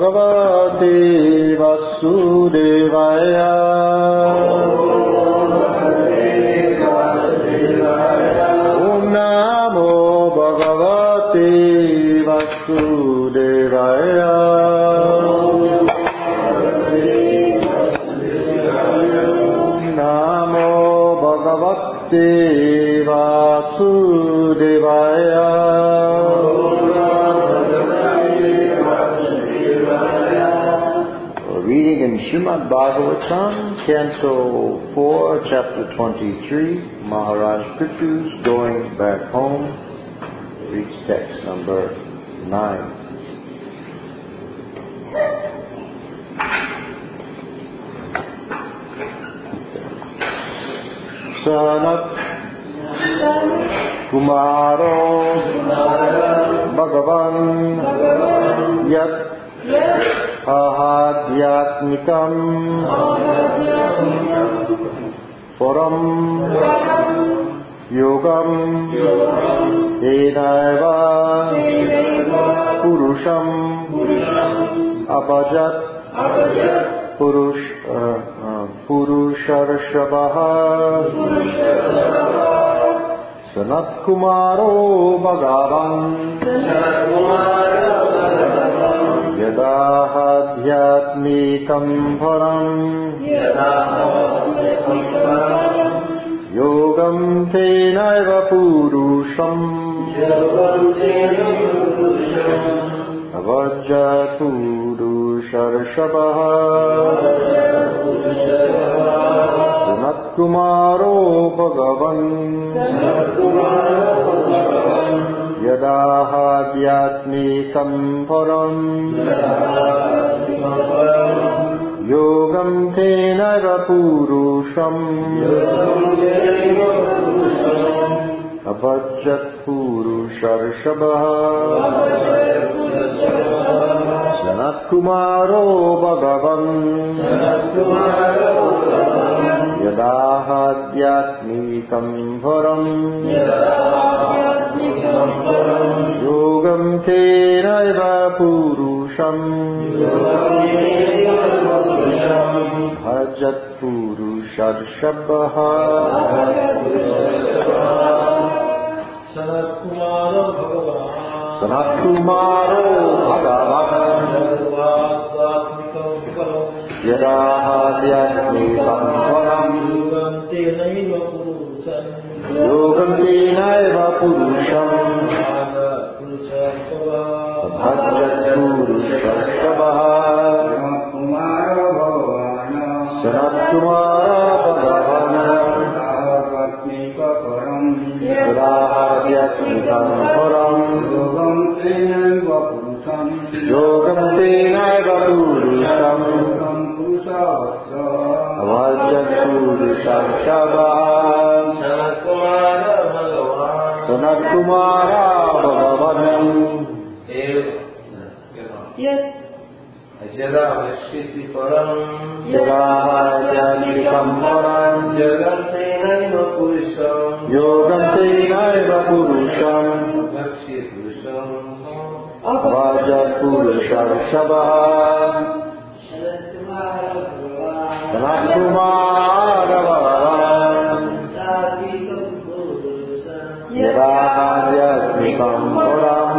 Bhagavate Vasudevaya. Om Namo Bhagavate Vasudevaya. Om Namo Bhagavate Vasudevaya. Reading in Srimad Bhagavatam, Canto 4, Chapter 23, Maharaj Prithu's Going Back Home, reads text number 9. Sanat Kumaro Bhagavan Yat Ahadhyatmikam Param Yogam Enaiva Purusham Abhajat Purusharshabha Sanat Kumaro Bhagavan Yadahadhyatmikam param Yogam tenaiva purusham Avajjat Purusharshabha Sanat Kumaro Bhagavan Yadahadhyatmikam param Yogam tenaiva purusham Abhajjat Purusharshabha Sanat Kumaro Bhagavan Yadahadhyatmikam param Yogam tenaiva purusham Bhajat Purusharshabha Sanat Kumaro Bhagavan Yadahadhyatmikam param Yogam tenaiva purusham Bhajat Purusharshabha Sanat Kumaro Bhagavan Yadahadhyatmikam param Yogam tenaiva purusham Avajjat Purusharshabha Sanat Kumara Bhagavan Yadahadhyatmikam param Yogam tenaiva purusham Avajjat Purusharshabha Sanat Kumara Bhagavan Yadahadhyatmikam param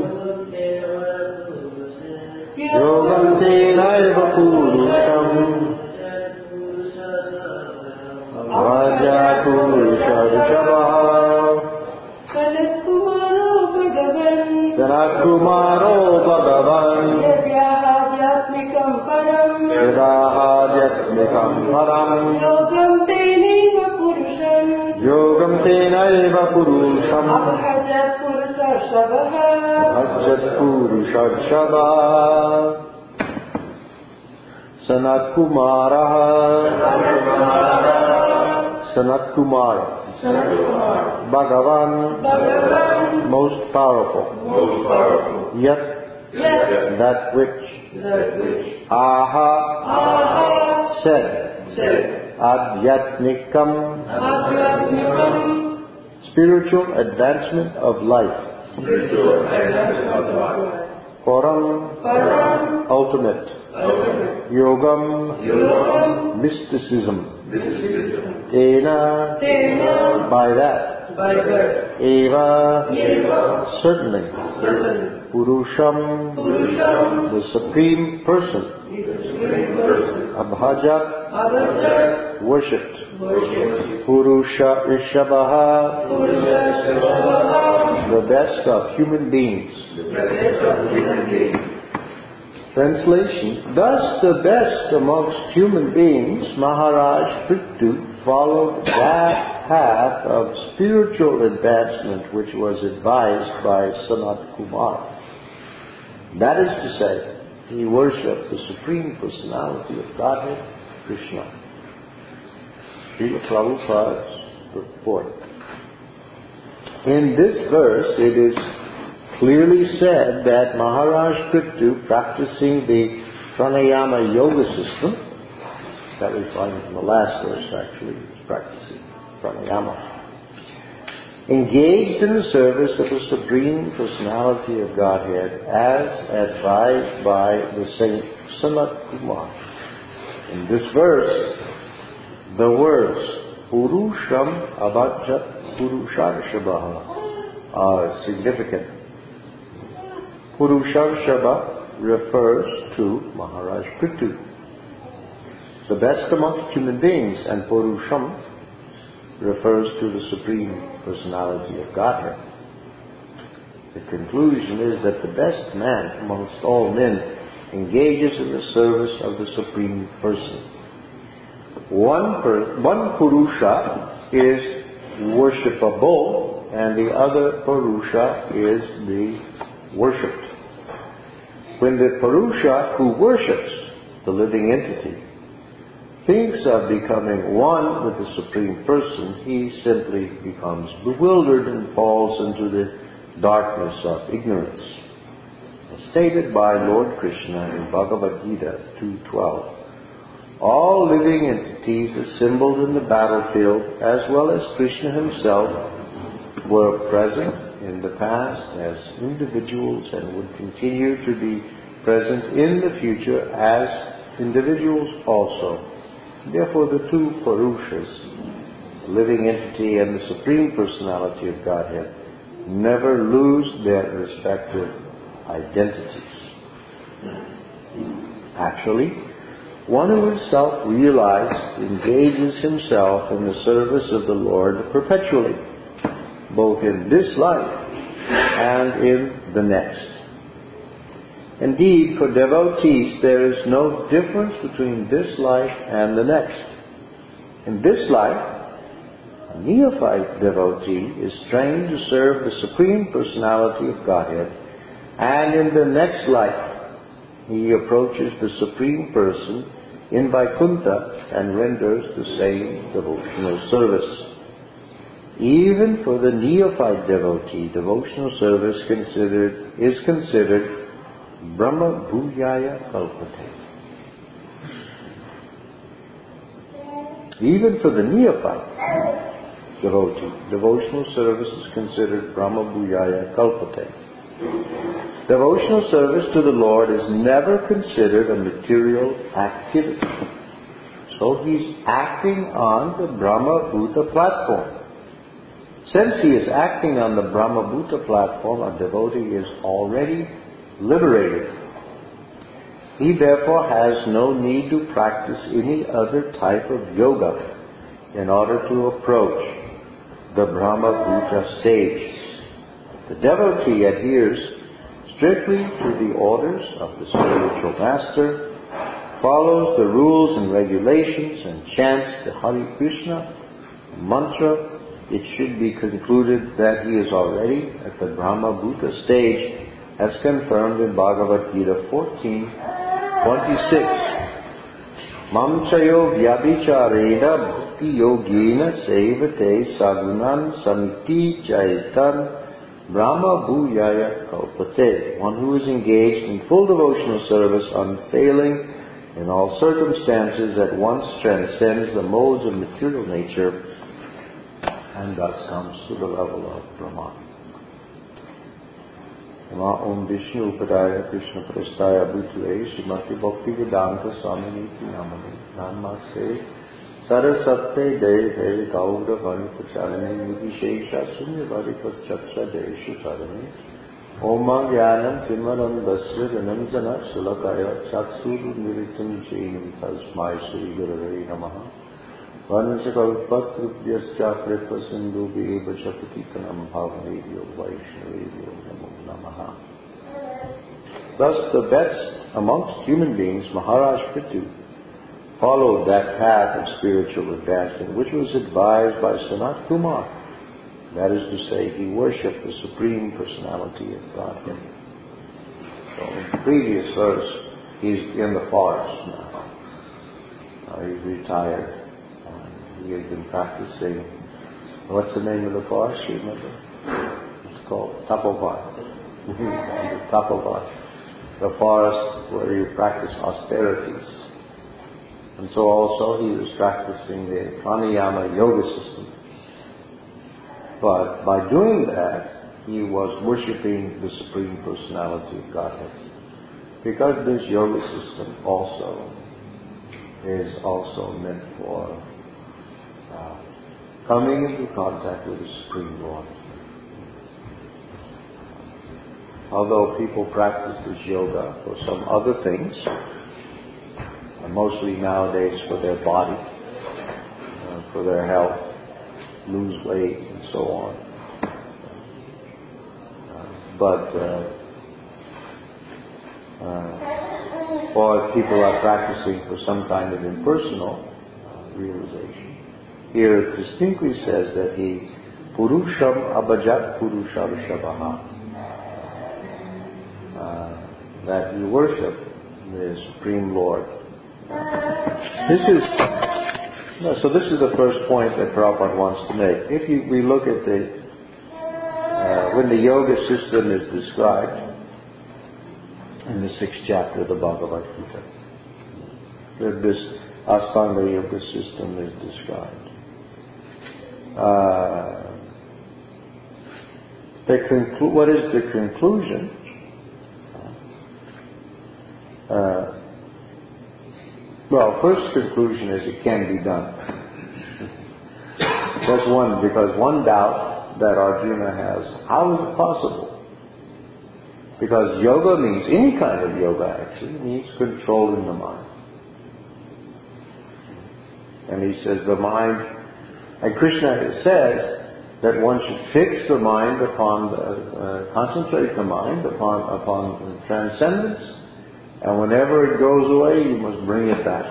Yogam tenaiva purusham Avajjat Purusharshabha Sanat Kumaro Bhagavan Yadahadhyatmikam param Yogam tenaiva purusham Abhajat Purusharshabha Sanat Kumara Bhagavan most powerful Yat that which Aha said Adhyatmikam spiritual advancement of life Param, ultimate. Yogam, mysticism. Tena, by that. Eva, certainly. Purusham, the Supreme Person. Abhajat, worshipped. Purusha Rishabhaha, the best of human beings. Translation: thus the best amongst human beings, Maharaj Prithu followed that path of spiritual advancement which was advised by Sanat Kumar. That is to say, he worshipped the Supreme Personality of Godhead, Krishna. Srila Prabhupada's report. In this verse, it is clearly said that Maharaj Prithu, practicing the pranayama yoga system, that we find in the last verse actually, he was practicing pranayama, engaged in the service of the Supreme Personality of Godhead as advised by the Saint Sanat Kumar. In this verse, the words Purusham Abhajat Purusharshabha are significant. Purusharshabha refers to Maharaj Prithu, the best amongst human beings, and Purusham refers to the Supreme Personality of Godhead. The conclusion is that the best man amongst all men engages in the service of the Supreme Person. One Purusha is worshipable, and the other Purusha is the worshipped. When the Purusha who worships the living entity thinks of becoming one with the Supreme Person, he simply becomes bewildered and falls into the darkness of ignorance. As stated by Lord Krishna in Bhagavad Gita 2:12, all living entities assembled in the battlefield, as well as Krishna himself, were present in the past as individuals and would continue to be present in the future as individuals also. Therefore, the two Purushas, the living entity and the Supreme Personality of Godhead, never lose their respective identities. Actually, one who is self-realized engages himself in the service of the Lord perpetually, both in this life and in the next. Indeed, for devotees, there is no difference between this life and the next. In this life, a neophyte devotee is trained to serve the Supreme Personality of Godhead, and in the next life, he approaches the Supreme Person in Vaikuntha and renders the same devotional service. Even for the neophyte devotee, devotional service is considered Brahma Bhuyaya Kalpate. Even for the neophyte devotee, devotional service is considered Brahma Bhuyaya Kalpate. Devotional service to the Lord is never considered a material activity. So he's acting on the Brahma Bhuta platform. Since he is acting on the Brahma Bhuta platform, a devotee is already liberated. He therefore has no need to practice any other type of yoga in order to approach the Brahma Bhuta stage. The devotee adheres strictly to the orders of the spiritual master, follows the rules and regulations, and chants the Hare Krishna mantra. It should be concluded that he is already at the Brahma Bhuta stage, as confirmed in Bhagavad Gita 14:26. Mam chayo vyabhicharena bhakti yogena sevate sagunan samiti chaitan Brahma Bhuyaya Kalpate. One who is engaged in full devotional service, unfailing in all circumstances, at once transcends the modes of material nature and thus comes to the level of Brahman. Om Vishnu Upadaya Krishna Prasthaya Bhutale Srimati Bhakti Vedanta Swamini Namani Namaste Sarasate Deve Gaura Vani Pacharani Nidishesha Sunyavarika Chaksha Deshu Sarani Oma Gyanam Timaram Dasya Vinanjana Sulakaya Chaksuru Niritam Jainam Tasmai Sri Gurave Namaha Vanchakalpatrupyascha Kripa Sindhu Bheva Shakatikanam Bhavavedyo Vaishnavedyo Namo Namaha. Thus the best amongst human beings, Maharaj Prithu, followed that path of spiritual advancement which was advised by Sanat Kumar. That is to say, he worshipped the Supreme Personality of Godhead. So in the previous verse, he's in the forest now. He's retired. He had been practicing, what's the name of the forest, you remember? It's called Tapovar. Tapovar. The forest where you practice austerities. And so also he was practicing the pranayama yoga system. But by doing that, he was worshipping the Supreme Personality of Godhead. Because this yoga system also is also meant for coming into contact with the Supreme Lord. Although people practice this yoga for some other things, mostly nowadays for their body, for their health, lose weight and so on. Or people are practicing for some kind of impersonal realization. Here it distinctly says that he Purusham Abhajat Purusham Shabaha, that he worshipped the Supreme Lord. This is the first point that Prabhupada wants to make. If we look at when the yoga system is described in the 6th chapter of the Bhagavad Gita, that this Ashtanga yoga system is described. What is the conclusion? First conclusion is it can be done. That's one, because one doubt that Arjuna has, how is it possible? Because yoga means, any kind of yoga actually, means controlling the mind. And he says the mind, and Krishna says that one should fix the mind upon, concentrate the mind upon transcendence, and whenever it goes away, you must bring it back.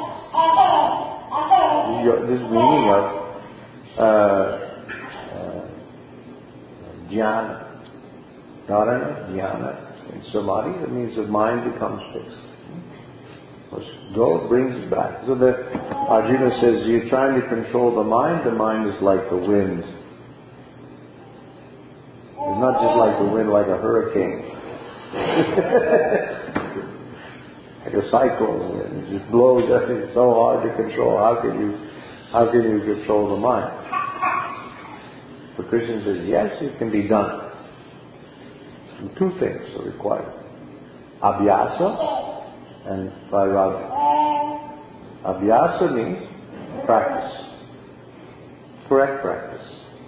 This meaning of jnana, dharana, jnana, and samadhi, that means the mind becomes fixed. Go, brings it back. So that Arjuna says, you're trying to control the mind is like the wind. It's not just like the wind, like a hurricane. Like a cyclone wind. It just blows everything so hard to control. How can you control the mind? But Krishna says, yes, it can be done. And two things are required. Abhyasa and vairagya. Abhyasa means practice. Correct practice.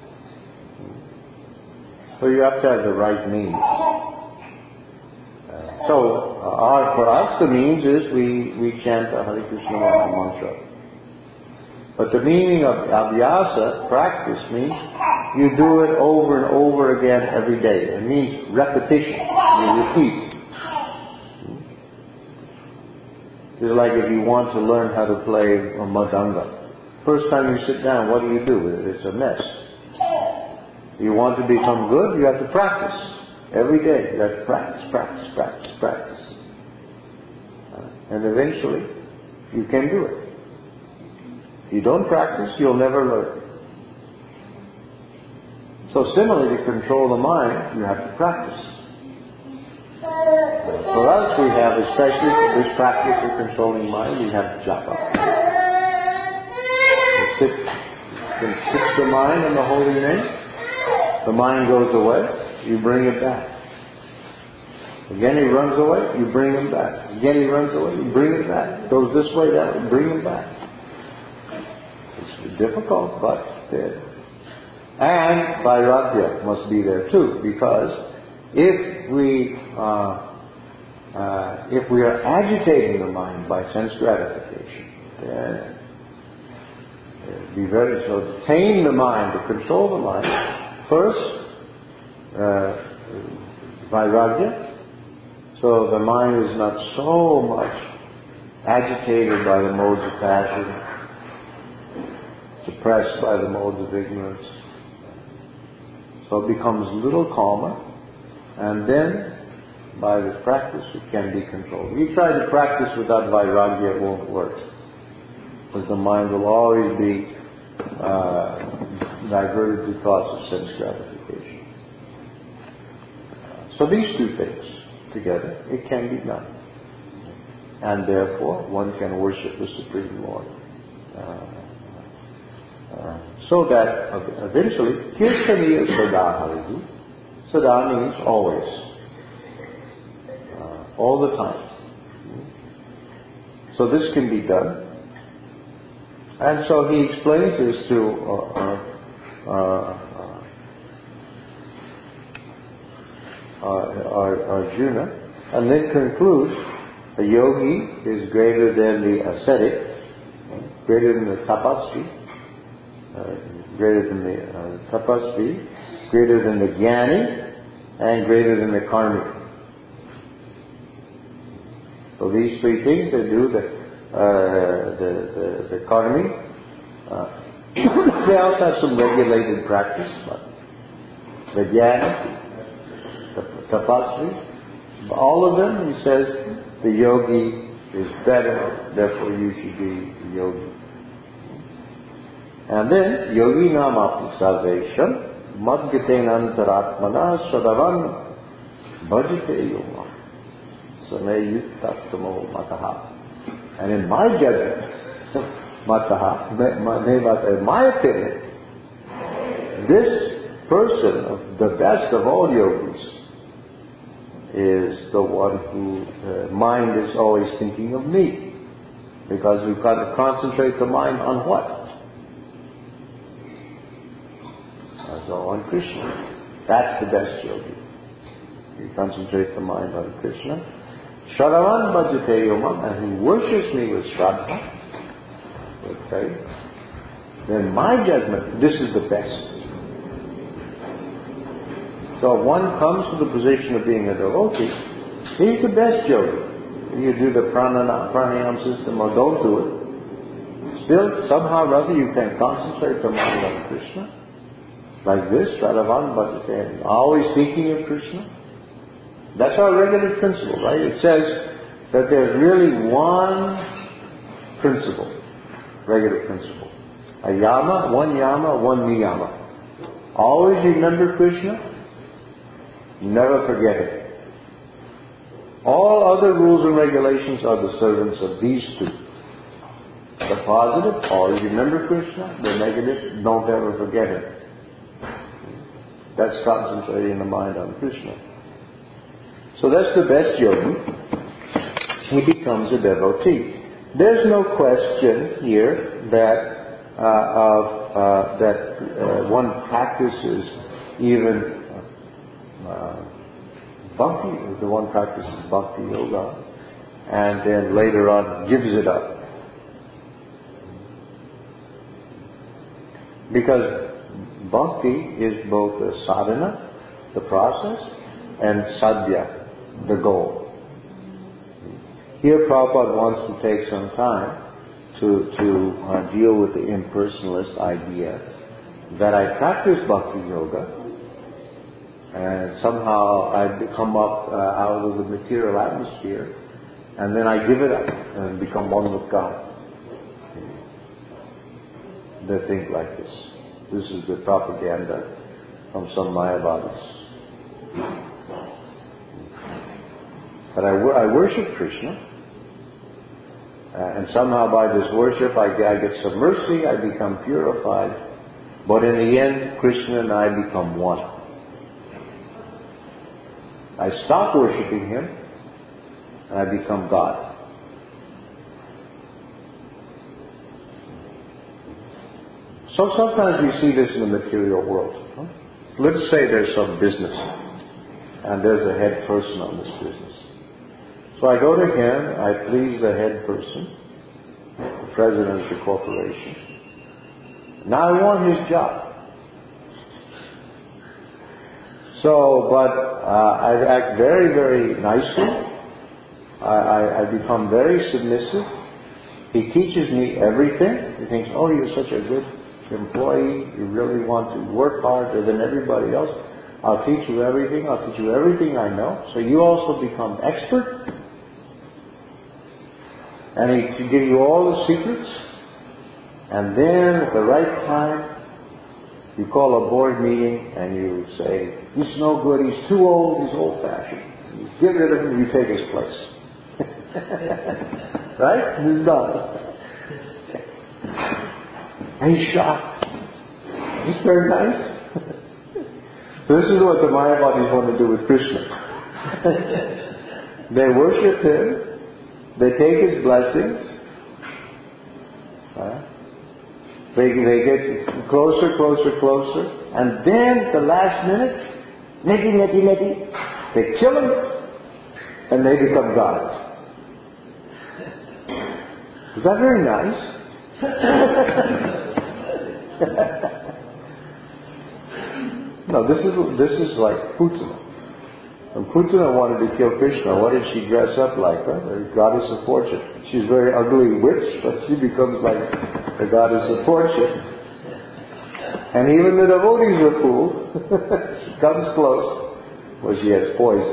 So you have to have the right means. For us, the means is we chant the Hare Krishna mantra. But the meaning of abhyasa, practice, means you do it over and over again every day. It means repetition. You repeat. It's like if you want to learn how to play a madanga. First time you sit down, what do you do with it? It's a mess. You want to become good, you have to practice. Every day, you have to practice. And eventually, you can do it. If you don't practice, you'll never learn. So similarly, to control the mind, you have to practice. For us, we have, especially for this practice of controlling mind, we have japa. You can fix the mind on the holy name. The mind goes away, you bring it back. Again he runs away, you bring him back. Again he runs away, you bring him back. Goes this way, that way, bring him back. It's difficult, but there. And vairagya must be there too, because if we are agitating the mind by sense gratification, then be very so to tame the mind, to control the mind. First, vairagya, so the mind is not so much agitated by the modes of passion, suppressed by the modes of ignorance. So it becomes a little calmer, and then by the practice it can be controlled. You try to practice without vairagya, it won't work, because the mind will always be diverted to thoughts of sense gratification. So these two things together, it can be done. And therefore, one can worship the Supreme Lord. So that eventually, kirtaniya sada harihi. Sada means always. All the time. So this can be done. And so he explains this to Arjuna, and then concludes, a yogi is greater than the ascetic, greater than the tapasvi, greater than the tapasvi, greater than the jnani, and greater than the karmi. So these three things they do, the karmi, they also have some regulated practice, but the jnani, the tapasvi, all of them, he says, the yogi is better, therefore you should be a yogi. And then, yogi namapi sarvesham, madgyatena antaratmana sadavan bhajite yoma sameyuktattamo mataha. And in my judgment, mataha, in my opinion, this person, the best of all yogis, is the one who mind is always thinking of me, because we've got to concentrate the mind on what? So on Krishna. That's the best yogi. You concentrate the mind on Krishna. Shraddhavan bhajate yomam, and he worships me with Shraddha, with faith. Then my judgment, this is the best. So if one comes to the position of being a devotee, he's the best yogi. You do the pranayama system or don't do it. Still, somehow or other, you can concentrate the mind on Krishna. Like this, Shraddhavan bhajate, always thinking of Krishna. That's our regular principle, right? It says that there's really one principle, regular principle. A yama, one niyama. Always remember Krishna. Never forget it. All other rules and regulations are the servants of these two. The positive, always remember Krishna. The negative, don't ever forget him. That's concentrating the mind on Krishna. So that's the best yogi. He becomes a devotee. There's no question here that one practices even bhakti. The one practices bhakti yoga, and then later on gives it up, because bhakti is both the sadhana, the process, and sadhya, the goal. Here Prabhupada wants to take some time to deal with the impersonalist idea that I practice bhakti yoga and somehow I come up out of the material atmosphere, and then I give it up and become one with God. They think like this. This is the propaganda from some Mayavadis. But I worship Krishna, and somehow by this worship I get some mercy, I become purified, but in the end Krishna and I become one. I stop worshipping Him and I become God. So sometimes we see this in the material world. Let's say there's some business and there's a head person on this business. So I go to him, I please the head person, the president of the corporation. Now I want his job. So, but I act very, very nicely. I become very submissive. He teaches me everything. He thinks, oh, you're such a good employee. You really want to work harder than everybody else. I'll teach you everything. I'll teach you everything I know. So you also become expert. And he can give you all the secrets. And then at the right time, you call a board meeting and you say, he's no good, he's too old, he's old-fashioned. You get rid of him, you take his place. Right? He's done. And he's shocked. He's very nice. This is what the Mayavadis want to do with Krishna. They worship him, they take his blessings, they get closer, and then at the last minute, neti, they kill him, and they become gods. Is that very nice? No, this is like Putana. When Putana wanted to kill Krishna, what did she dress up like? The goddess of fortune. She's a very ugly witch, but she becomes like the goddess of fortune. And even the devotees were fooled. She comes close, well, she has poison.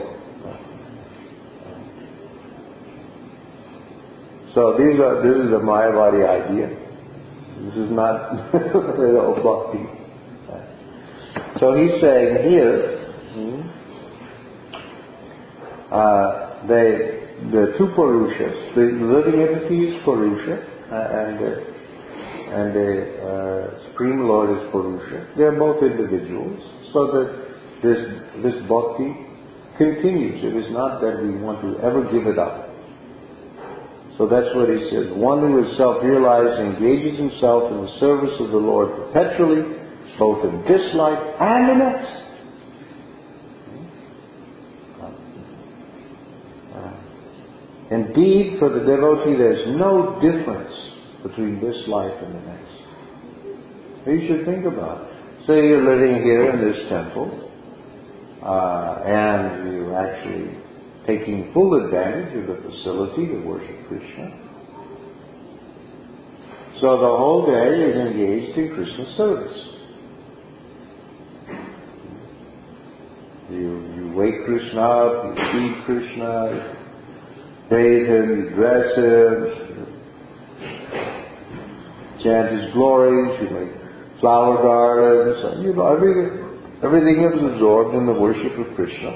So this is the Mayavadi idea. This is not real bhakti. So he's saying here, the two Purushas, the living entity is Purusha, and the Supreme Lord is Purusha. They are both individuals, so that this bhakti continues. It is not that we want to ever give it up. So that's what he says. One who is self-realized engages himself in the service of the Lord perpetually, both in this life and the next. Indeed, for the devotee, there's no difference between this life and the next. You should think about it. Say you're living here in this temple, and you're actually taking full advantage of the facility to worship Krishna. So the whole day is engaged in Krishna service. You wake Krishna up, you feed Krishna, you bathe him, you dress him, you chant his glories, you make flower gardens, and everything is absorbed in the worship of Krishna.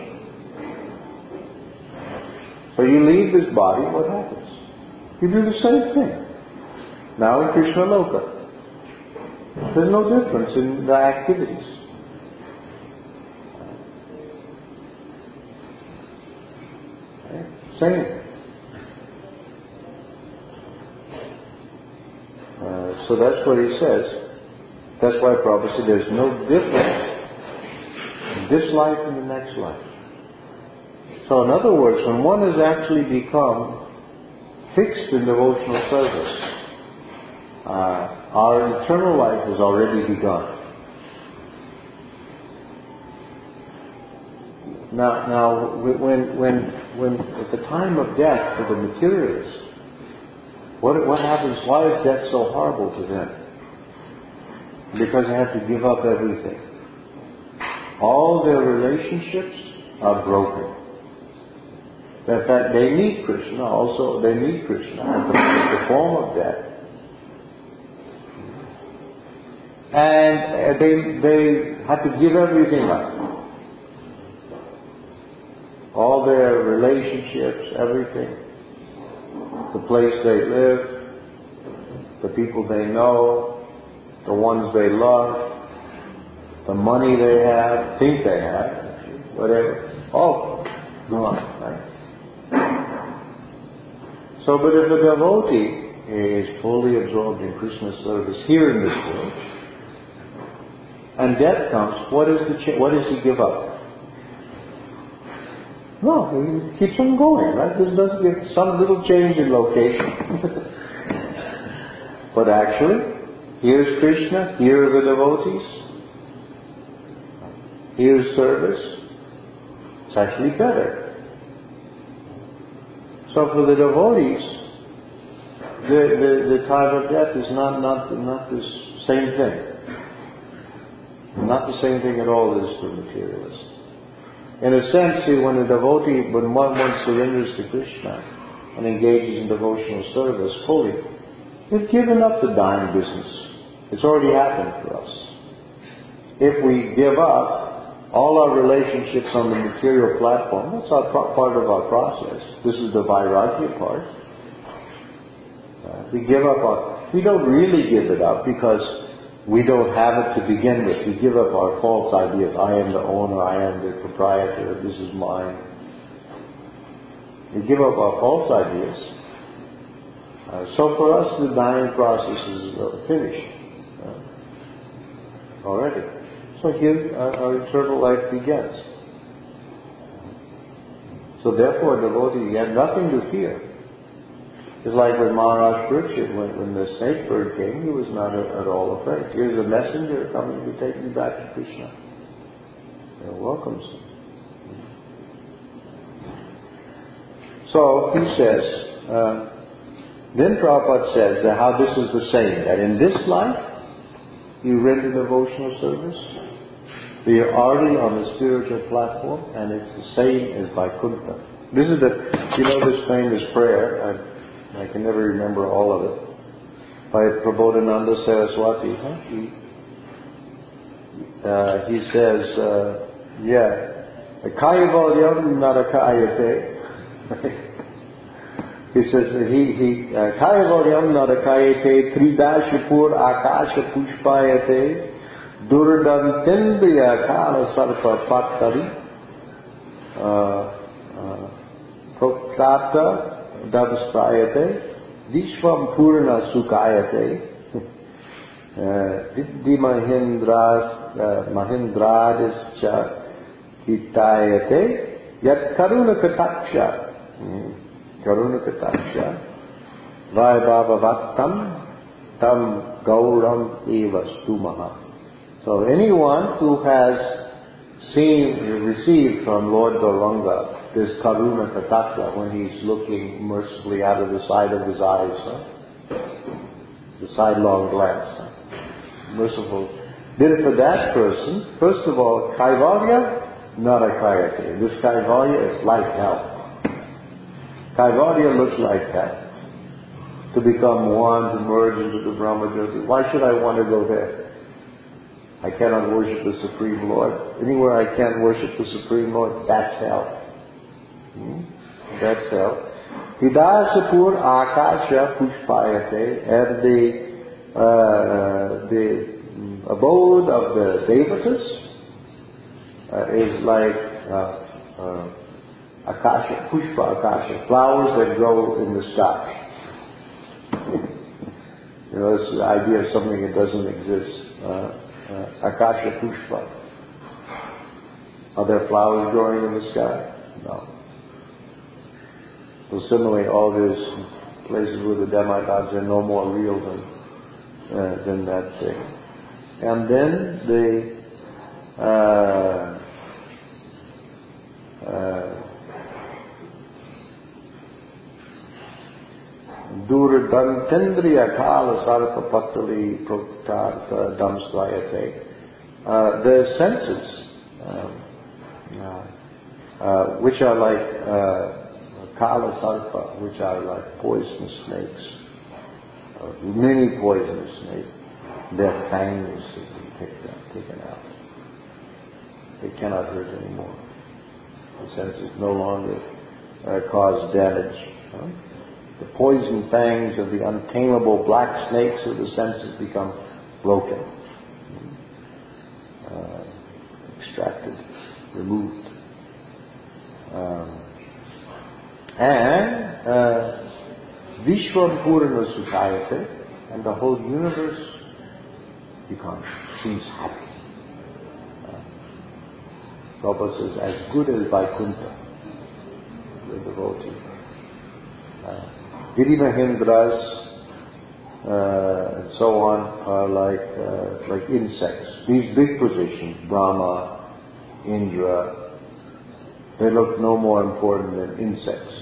So you leave this body, what happens? You do the same thing. Now in Krishna Loka. There's no difference in the activities. Same. So that's what he says. That's why Prabhupada said there's no difference in this life and the next life. So in other words, when one has actually become fixed in devotional service, our eternal life has already begun. Now, when at the time of death for the materialists, what happens? Why is death so horrible to them? Because they have to give up everything. All their relationships are broken. In fact, they meet Krishna also. They meet Krishna in the form of death, and they have to give everything up. All their relationships, everything. The place they live, the people they know, the ones they love, the money they have, think they have, whatever. All gone, right? So, but if a devotee is fully absorbed in Krishna's service here in this world, and death comes, what does he give up? No, he keeps on going, right? This does give some little change in location. But actually, here's Krishna, here are the devotees, here's service. It's actually better. So for the devotees, the time of death is not the same thing. Not the same thing at all as for materialists. In a sense, see, when one surrenders to Krishna and engages in devotional service fully, we've given up the dying business. It's already happened for us. If we give up all our relationships on the material platform, that's part of our process. This is the vairagya part. We don't really give it up because we don't have it to begin with. We give up our false ideas. I am the owner, I am the proprietor, this is mine. We give up our false ideas. So for us, the dying process is finished already. So here our eternal life begins. So therefore, devotee, he had nothing to fear. It's like with Maharaj Parikshit, when the snake bird came, he was not at all afraid. Here's a messenger coming to take me back to Krishna. He welcomes him. So he says, then Prabhupada says that how this is the same, that in this life you render devotional service, we are already on the spiritual platform, and it's the same as Vaikuntha. This is this famous prayer, I can never remember all of it, by Prabodhananda Saraswati. He says, Kayavalyam narakayate. He says, Kayavalyam narakayate tridashapur akasha pushpayate Durdantendriya kala sarpa pattari proktata davastayate vishvam purna sukayate Diddhi mahindradischa hitayate yat karunakataksha vaibhavavattam tam gauram eva stumaha. So anyone who has received from Lord Gauranga this Karuna Katakya when he's looking mercifully out of the side of his eyes, the sidelong glance, merciful. Then for that person, first of all, Kaivalya, not a Kayate. This Kaivalya is like hell. Kaivalya looks like that. To become one, to merge into the Brahmajyoti. Why should I want to go there? I cannot worship the Supreme Lord. Anywhere I can't worship the Supreme Lord, that's hell. That's hell. Hidayasapur akasha pushpayate, and the abode of the Devatas is like akasha, pushpa akasha, flowers that grow in the sky. It's the idea of something that doesn't exist. Akasha Pushpa. Are there flowers growing in the sky? No. So similarly, all these places with the demigods are no more real than that thing. And then the Durdantendriya kala sarpa patali proktarta damsvayate. The senses, which are like kala sarpa, which are like poisonous snakes, many poisonous snakes, their fangs have been taken out. They cannot hurt anymore. The senses no longer cause damage. The poison fangs of the untamable black snakes of the senses become broken, extracted, removed. Vishwam Purana Sukhayate, and the whole universe seems happy. Prabhupada says, as good as Vaikuntha, the devotee. Giri Mahindras and so on are like insects. These big positions, Brahma, Indra, they look no more important than insects.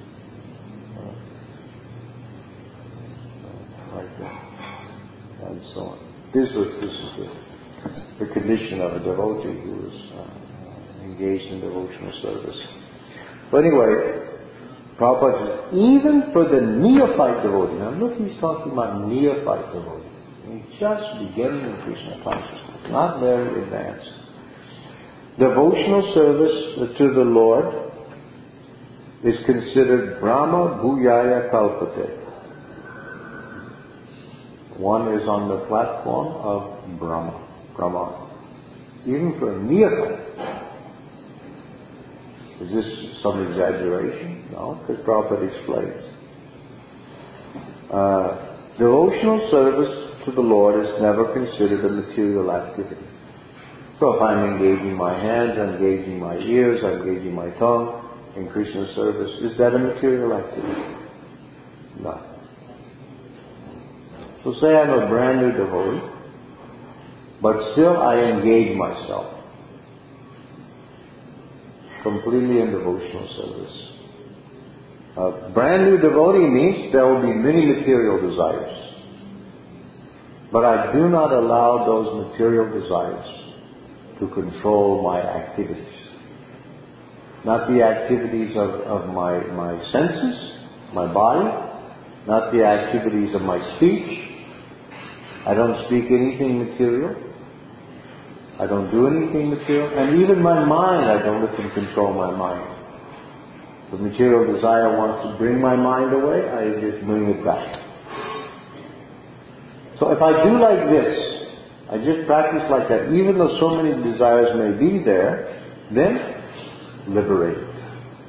Like that. And so on. This is the condition of a devotee who is engaged in devotional service. But anyway, Prabhupada says, even for the neophyte devotee, now look, he's talking about neophyte devotee. He's just beginning in Krishna consciousness, not very advanced. Devotional service to the Lord is considered Brahma Bhuyaya Kalpate. One is on the platform of Brahma. Even for a neophyte. Is this some exaggeration? No, because Prabhupada explains. Devotional service to the Lord is never considered a material activity. So if I'm engaging my hands, I'm engaging my ears, I'm engaging my tongue in Krishna service, is that a material activity? No. So say I'm a brand new devotee, but still I engage myself completely in devotional service. A brand new devotee means there will be many material desires. But I do not allow those material desires to control my activities. Not the activities of my senses, my body, not the activities of my speech. I don't speak anything material. I don't do anything material. And even my mind, I don't let them control my mind. The material desire wants to bring my mind away, I just bring it back. So if I do like this, I just practice like that, even though so many desires may be there, then liberate it.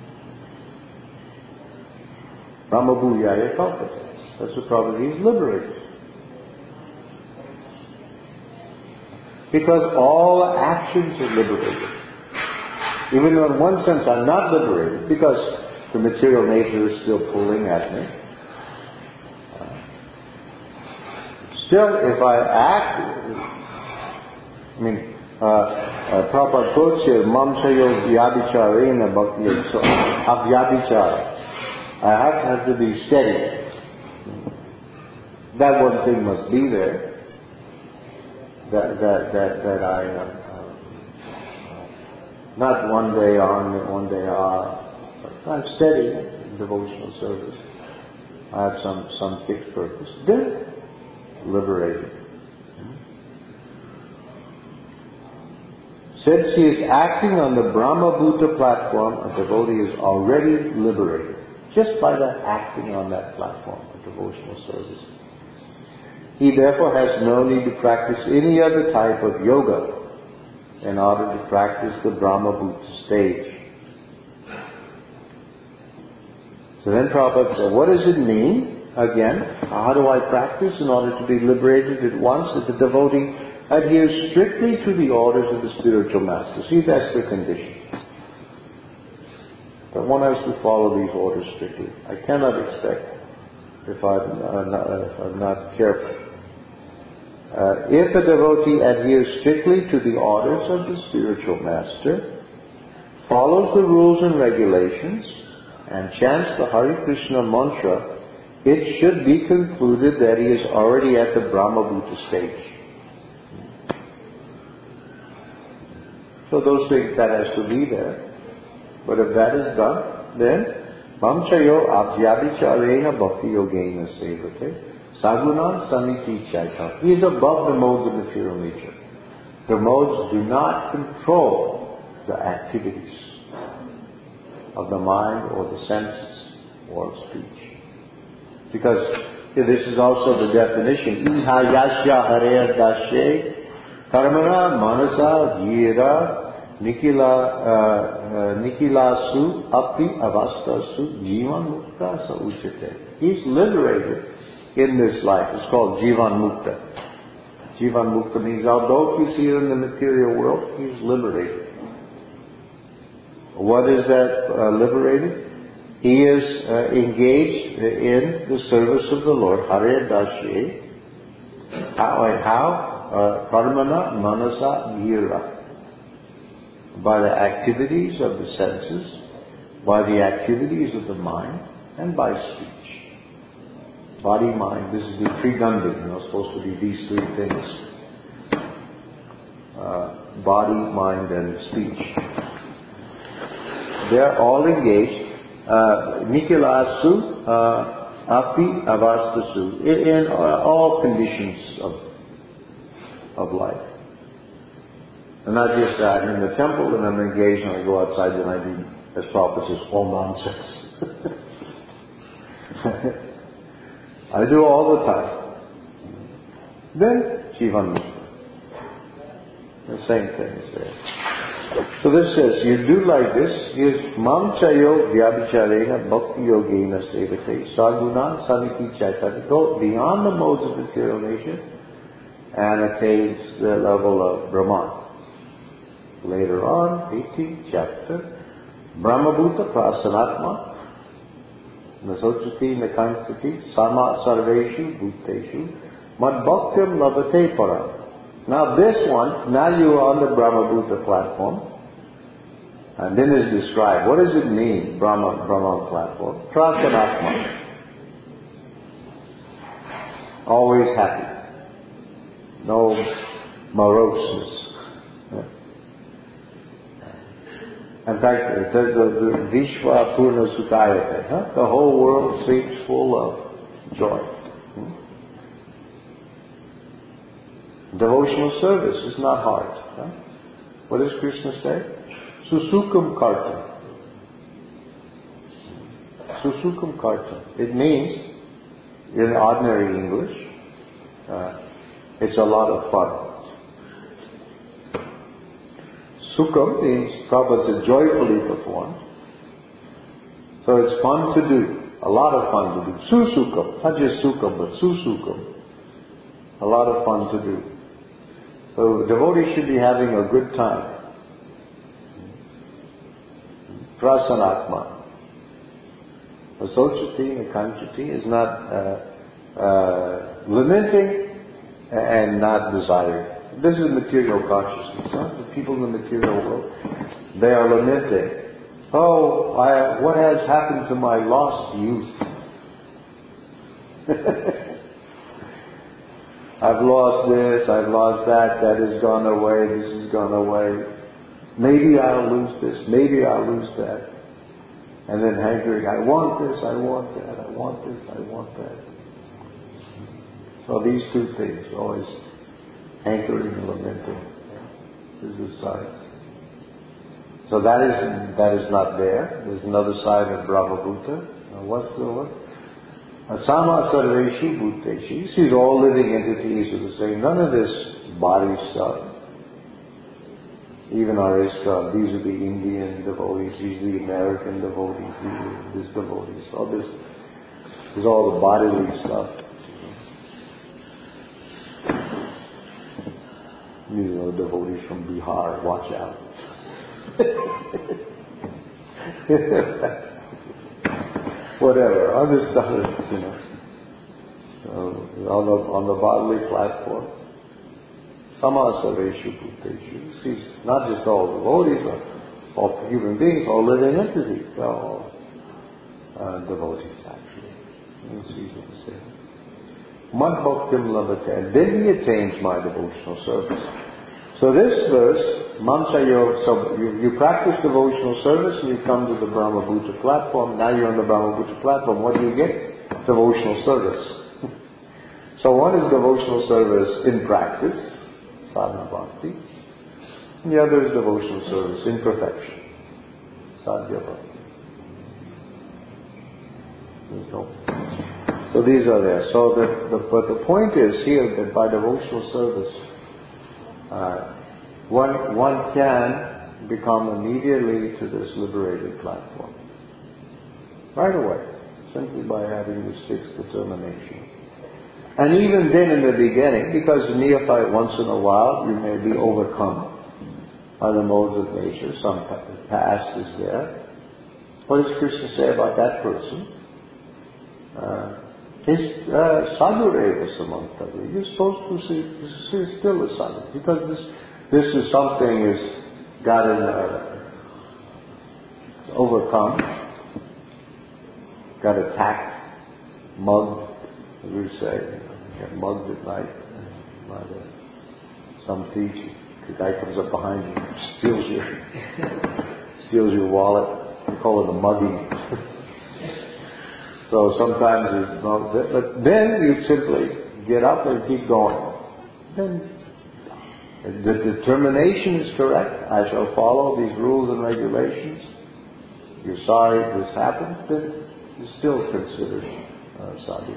Brahma Bhuyaya Kalpate. That's what Prabhupada is, liberated. Because all actions are liberated. Even though in one sense I'm not liberated, because the material nature is still pulling at me. Still, if I act, Prabhupada quotes here, Mam Sayo Vyabhicharena Bhakti, so Avyabhichara. I have to be steady. That one thing must be there. That I not one day on, one day off. I'm steady in devotional service. I have some fixed purpose. Then liberated. Since he is acting on the Brahma Bhuta platform, a devotee is already liberated just by that acting on that platform of devotional service. He therefore has no need to practice any other type of yoga in order to practice the Brahma Bhuta stage. So then Prabhupada said, what does it mean? Again, how do I practice in order to be liberated at once? That the devotee adheres strictly to the orders of the spiritual master. See, that's the condition. That one has to follow these orders strictly. I cannot expect if I'm not careful. If a devotee adheres strictly to the orders of the spiritual master, follows the rules and regulations, and chants the Hare Krishna mantra, it should be concluded that he is already at the Brahma Bhuta stage. So those things, that has to be there. But if that is done, then Mamchayo Abhyabhicharena Bhakti Yogena Sevate Sagunan Samiti Chaita. He is above the modes of material nature. The modes do not control the activities of the mind or the senses or speech. Because this is also the definition. Iha yasya hare dashe karmana manasa jira Nikilasu api avastasu jivan mukta sa uchate. He's liberated in this life. It's called jivan mukta. Jivan mukta means although he's here in the material world, he's liberated. What is that liberated? He is engaged in the service of the Lord, Hare Dashe. How? Karmana manasa gira. By the activities of the senses, by the activities of the mind, and by speech. Body, mind, this is the Trigandhi, supposed to be these three things. Body, mind, and speech. They are all engaged. Nikilasu api avastasu. In all conditions of life. And not just that, I'm in the temple and I'm engaged and I go outside and I do, as Prabhupada says, all nonsense. I do all the time. Then, Jivan Mukta. The same thing is there. So this says, you do like this, is Mam Chayo Vyabhicharena Bhakti Yogena Sevate Saguna Saniki Chaitanya. Go beyond the modes of material nature and attains the level of Brahman. Later on, 18th chapter, Brahmabhuta Prasanatma Nasochati Nakanchati Sama Sarveshu Bhuteshu Madbhaktyam Labate Param. Now this one, now you are on the Brahmabhuta platform, and then is described. What does it mean, Brahma platform? Prasanatma. Always happy. No moroseness. In fact, the Vishwa Purna Sukayate, the whole world seems full of joy. Devotional service is not hard. What does Krishna say? Susukam karta. Susukam karta. It means, in ordinary English, it's a lot of fun. Sukham means, Prabhupada said, joyfully performed. So it's fun to do. A lot of fun to do. Susukam. Not just sukham, but susukam. A lot of fun to do. So devotees should be having a good time. Prasanatma. Asochati and Kanchati is not lamenting and not desired. This is material consciousness. The people in the material world, they are lamenting. Oh, what has happened to my lost youth? I've lost this, I've lost that, that has gone away, this has gone away. Maybe I'll lose this, maybe I'll lose that. And then hankering, I want this, I want that, I want this, I want that. So these two things, always hankering and lamenting. This is science. So that is not there. There's another side of Brahmabhuta. What's the word? Asama Sarveshu Bhuteshi. These all living entities are the same. None of this body stuff. Even our ISKCON, these are the Indian devotees, these are the American devotees, these are this devotees. All this is all the bodily stuff. Devotees from Bihar, watch out. Whatever, other stuff is, on the bodily platform. Samasaveshu Bhuteshu. See, not just all devotees, but all human beings, all living entities. They're all devotees, actually. It's easy to say. Mad bhaktim labate, and then he attains my devotional service. So this verse, Mamsa Yoga, so you practice devotional service and you come to the Brahmabhuta platform. Now you're on the Brahmabhuta platform. What do you get? Devotional service. So one is devotional service in practice, sadhana bhakti, and the other is devotional service in perfection, sadhya bhakti. So these are there. So but the point is here that by devotional service, one can become immediately to this liberated platform. Right away, simply by having this fixed determination. And even then in the beginning, because the neophyte once in a while you may be overcome by the modes of nature, some past is there. What does Krishna say about that person? Sadhureva samantava. You're supposed to see still a sadhu, because this is something is gotten overcome, got attacked, mugged, as we say, get mugged at night by some thief. The guy comes up behind you, steals your wallet. We call it a mugging. So sometimes but then you simply get up and keep going. Then the determination is correct. I shall follow these rules and regulations. You're sorry this happened, then you're still considered sadhu.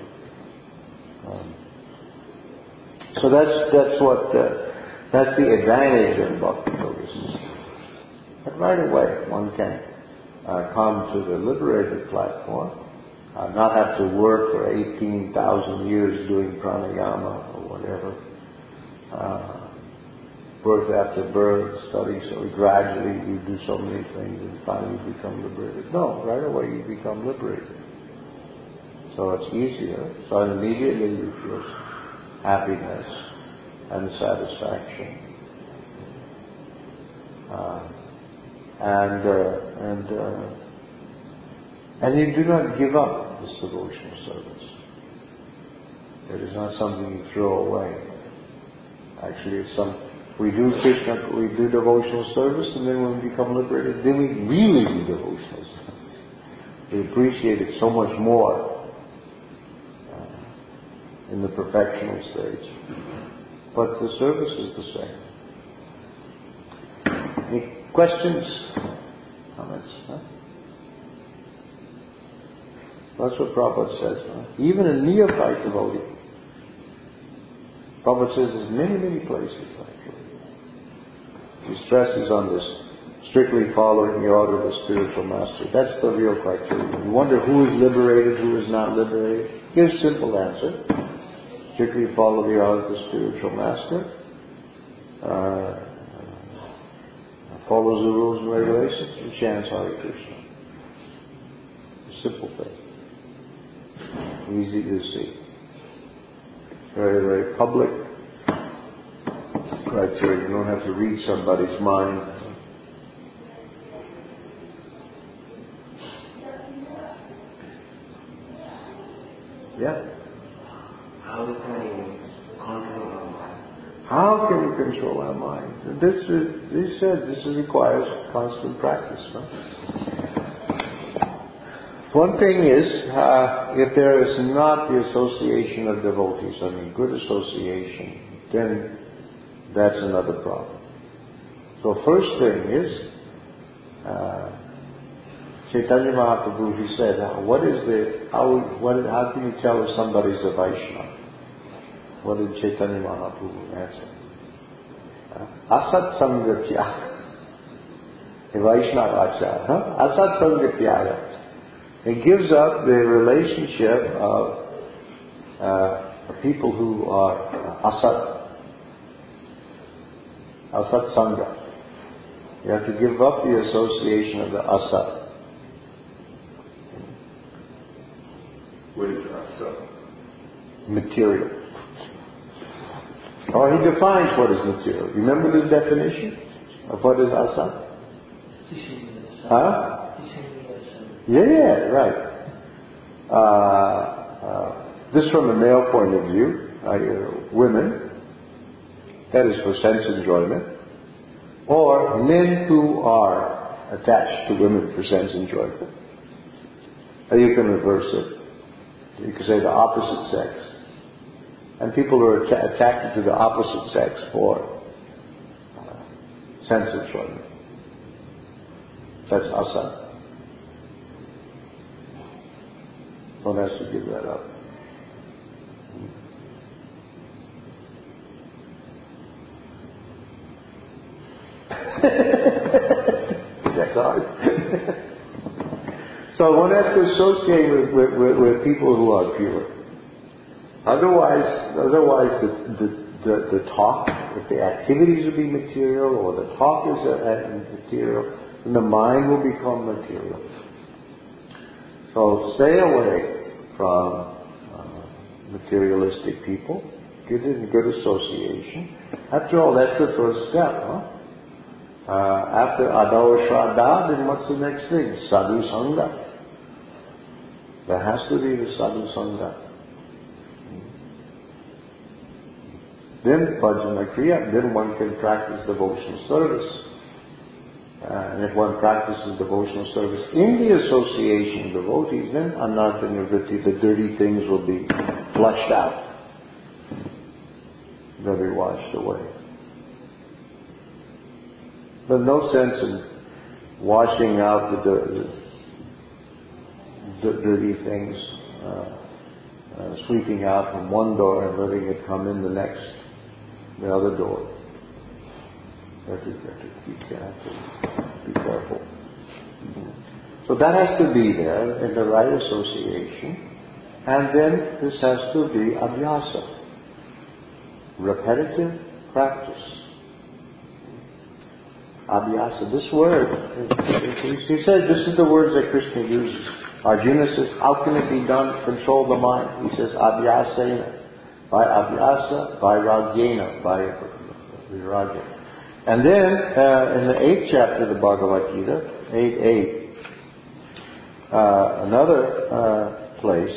So that's the advantage of Bhakti Yoga system. But right away one can come to the liberated platform, not have to work for 18,000 years doing pranayama or whatever, birth after birth, study so gradually you do so many things and finally you become liberated. No, right away you become liberated. So it's easier. So immediately you feel happiness and satisfaction. And you do not give up this devotional service. It is not something you throw away. Actually, it's we do devotional service, and then when we become liberated, then we really do devotional service. We appreciate it so much more in the perfectional stage. But the service is the same. Any questions? Comments? Huh? That's what Prabhupada says. Huh? Even a neophyte devotee. Prabhupada says there's many, many places actually. He stresses on this strictly following the order of the spiritual master. That's the real criteria. You wonder who is liberated, who is not liberated. Here's a simple answer. Strictly follow the order of the spiritual master. Follows the rules and regulations, and chants Hare Krishna. A simple thing. Easy to see. Very, very public criteria. You don't have to read somebody's mind. Yeah? How can we control our mind? How can we control our mind? This requires constant practice. No? One thing is, if there is not the association of devotees, good association, then that's another problem. So first thing is, Chaitanya Mahaprabhu, he said, how can you tell if somebody's a Vaishnava? What did Chaitanya Mahaprabhu answer? Asat Sangatya. A Vaishnava Acharya. Asat Sangatya. It gives up the relationship of people who are asat. Asat Sangha. You have to give up the association of the asat. What is asat? Material. Or he defines what is material. You remember the definition of what is asat? Huh? Yeah, right. This from the male point of view, women, that is for sense enjoyment, or men who are attached to women for sense enjoyment. Or you can reverse it. You can say the opposite sex. And people who are attracted to the opposite sex for sense enjoyment. That's asat. One has to give that up. That's hard. So one has to associate with people who are pure. Otherwise the talk, if the activities will be material or the talk is material, then the mind will become material. So stay away from materialistic people. Get in good association. After all, that's the first step, huh? After Adho Shraddha, then what's the next thing? Sadhu Sangha. There has to be the Sadhu Sangha. Then Bhajana Kriya, then one can practice devotional service. And if one practices devotional service in the association of devotees, then anartha nivritti, the dirty things will be flushed out. They'll be washed away. There's no sense in washing out the dirty things, sweeping out from one door and letting it come in the other door. You have to be careful. So that has to be there in the right association. And then this has to be abhyasa, repetitive practice. Abhyasa, this word, he says this is the words that Krishna uses. Arjuna says, how can it be done to control the mind? He says, abhyasena, by abhyasa, by ragyena, by viragya. And then, in the 8th chapter of the Bhagavad Gita, 8.8, another place,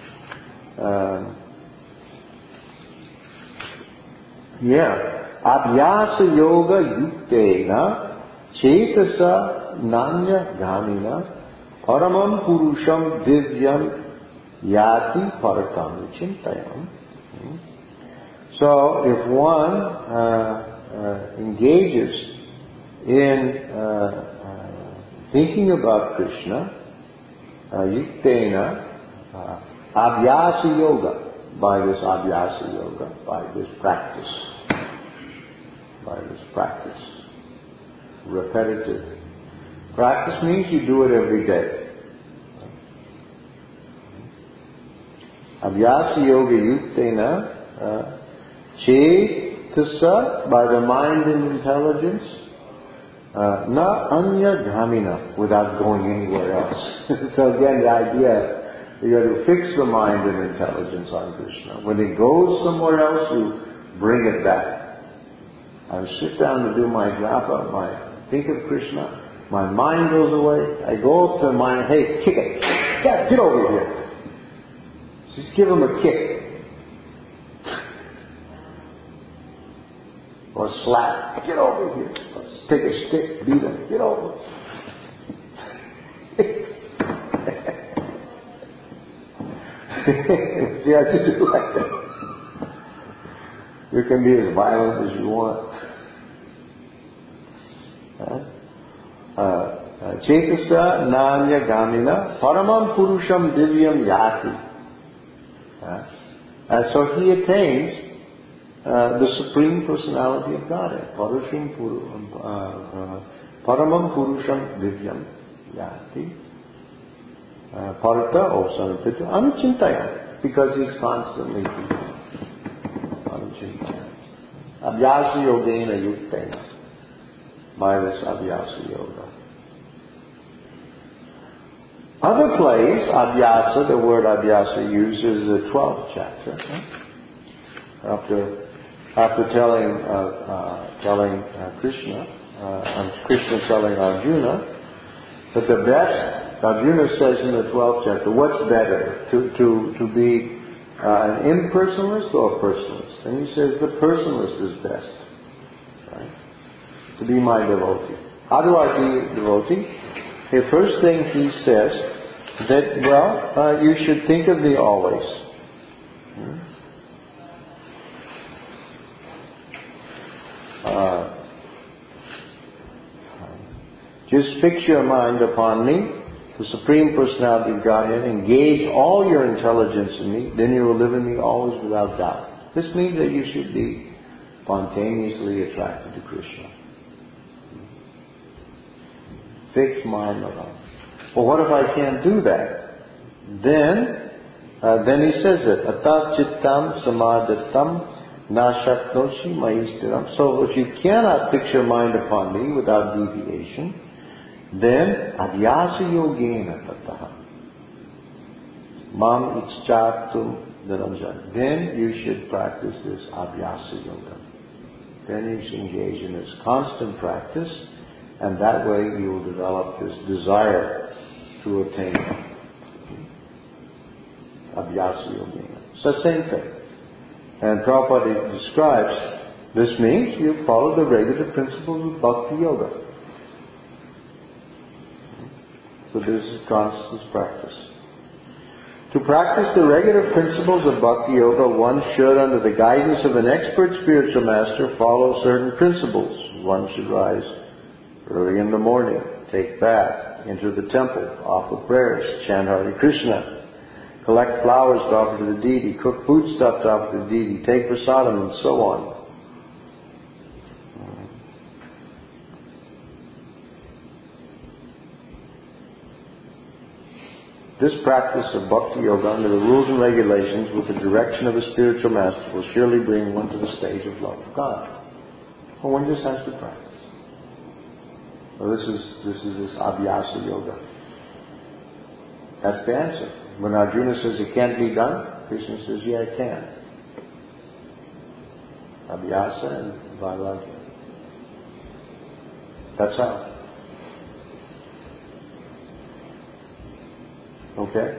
Abhyasa yoga yuktena chetasa nanya gamina paramam purusham divyam yati parakam chintayam. So, if one engages in thinking about Krishna, yuktena, abhyasa yoga, by this abhyasa yoga, by this practice, repetitive. Practice means you do it every day. Abhyasa yoga yuktena, chetasa, by the mind and intelligence, na anya dhamina, without going anywhere else. So again, the idea, you have to fix the mind and intelligence on Krishna. When it goes somewhere else, you bring it back. I sit down to do my japa, think of Krishna, my mind goes away, I go up to my, hey, kick it, get over here. Just give him a kick. Or slap. Get over here. Or take a stick, beat him. Get over. You have to do like that. You can be as violent as you want. Chetasa nanya gamina paramam purusham divyam yati. And so he attains the Supreme Personality of Godhead. Paramam Purusham Divyam Yati. Parata Osanapita Anuchintaya. Because he's constantly Anuchintaya. Abhyasa Yogena Yuktena. By this Abhyasa Yoga. Other place, Abhyasa, the word Abhyasa used is the 12th chapter. After telling Krishna, Krishna telling Arjuna that the best, Arjuna says in the 12th chapter, what's better, to be an impersonalist or a personalist? And he says the personalist is best, right? To be my devotee. How do I be a devotee? The first thing he says that, you should think of me always. Just fix your mind upon me, the Supreme Personality of Godhead. Engage all your intelligence in me, then you will live in me always without doubt. This means that you should be spontaneously attracted to Krishna. Fixed mind, Bhagavan. Well, what if I can't do that? Then he says it. Atat chittam samadittam na shaknoshi maistiram. So if you cannot fix your mind upon me without deviation, then adhyasa yogena tataha mam ichchatum niranjan. Then you should practice this abhyasa yoga. Then you should engage in this constant practice, and that way you will develop this desire to attain abhyasa yogena. It's the same thing. And Prabhupada describes, this means you follow the regular principles of bhakti yoga. So this is constant practice. To practice the regular principles of bhakti yoga, one should, under the guidance of an expert spiritual master, follow certain principles. One should rise early in the morning, take bath, enter the temple, offer prayers, chant Hare Krishna, collect flowers to offer to the deity, cook foodstuff to offer to the deity, take prasadam, and so on. This practice of bhakti yoga under the rules and regulations with the direction of a spiritual master will surely bring one to the stage of love of God. Well, one just has to practice. Well, this is abhyasa yoga. That's the answer. When Arjuna says it can't be done, Krishna says, yeah, it can. Abhyasa and vairagya. That's how. Okay?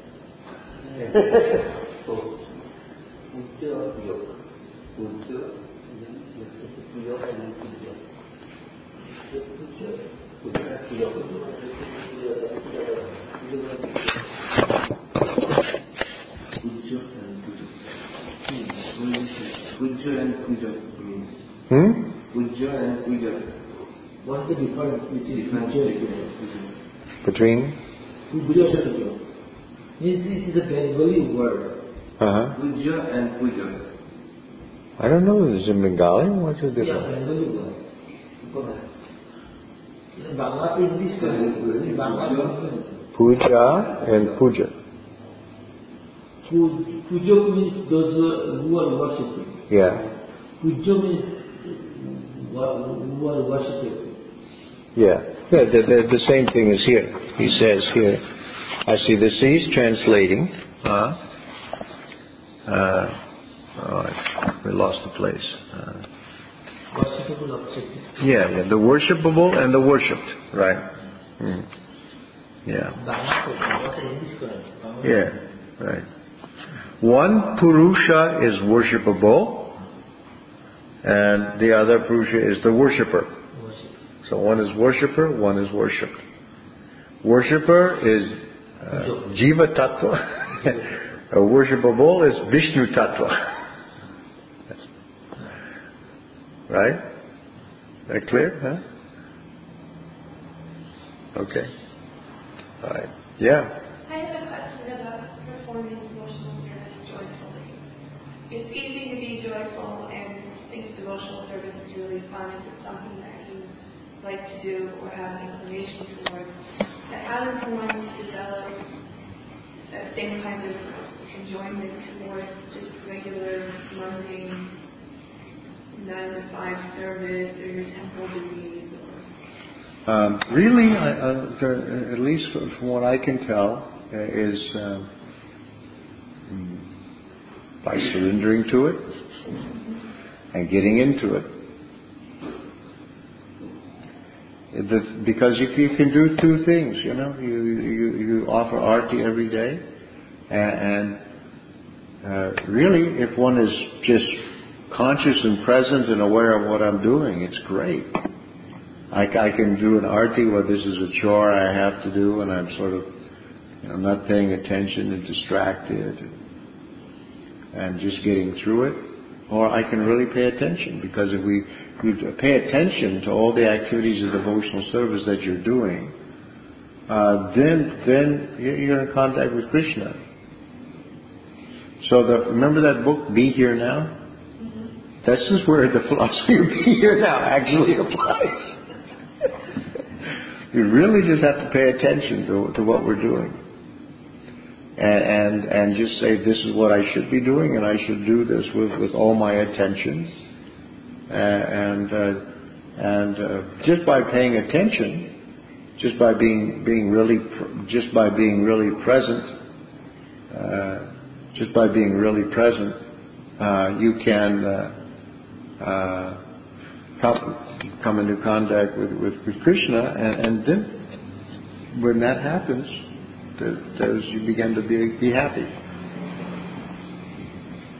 So, Puja yoga. Puja yoga and Puja. Puja yoga. Puja and Puja means. Puja and Puja. What's the difference between Puja and Puja? Between? Puja this is a Bengali word. Puja and Puja. I don't know. Is it Bengali? What's the difference? Yeah, Bengali word. Bangla English Puja and Puja. Puja means those who are worshipping. Yeah. Puja means who are worshipping. Yeah. The same thing is here. He says here, I see this, he's translating. We lost the place. Worshipable objective. Yeah, the worshipable and the worshipped. Right. Yeah. Yeah, right. One Purusha is worshipable and the other Purusha is the worshipper. So one is worshipper, one is worshipped. Worshipper is Jiva Tattva. A worshipable is Vishnu Tattva. Right? That clear? Huh? Okay. All right. Yeah. I have a question about performing devotional service joyfully. It's easy to be joyful and think devotional service is really fun if it's something that you like to do or have an inclination towards. But how does one develop that same kind of enjoyment towards just regular, mundane 9-to-5 service or your temple duties? Really, at least from what I can tell, is by surrendering to it and getting into it. Because you can do two things, you know. You offer arti every day, and really, if one is just conscious and present and aware of what I'm doing, it's great. I can do an arti where this is a chore I have to do, and I'm sort of, not paying attention and distracted, and just getting through it. Or I can really pay attention, because if we pay attention to all the activities of devotional service that you're doing, then you're in contact with Krishna. So remember that book, Be Here Now? Mm-hmm. This is where the philosophy of Be Here Now actually applies. We really just have to pay attention to what we're doing, and just say, this is what I should be doing, and I should do this with all my attention, and just by paying attention, just by being really present, you can come into contact with Krishna, and then when that happens, you begin to be happy.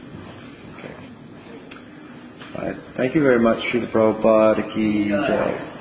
Okay. All right. Thank you very much, Srila Prabhupada Ki Jai.